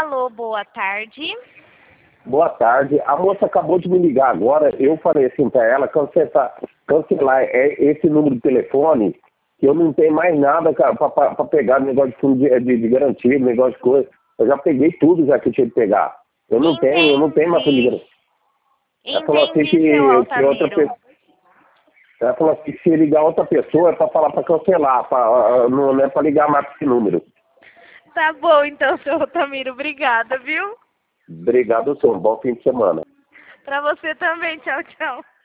Alô, boa tarde. Boa tarde. A moça acabou de me ligar agora. Eu falei assim para ela cancelar esse número de telefone, que eu não tenho mais nada para pegar negócio de fundo de garantia, negócio de coisa. Eu já peguei tudo já que eu tinha que pegar. Eu não tenho mais fundo de garantia. Ela falou assim Seu que outra Altamiro. pessoa. Ela falou assim que se ligar outra pessoa é para falar para cancelar, não é para ligar mais para esse número. Tá bom, então, seu Altamiro. Obrigada, viu? Obrigado, senhor. Bom fim de semana. Pra você também. Tchau, tchau.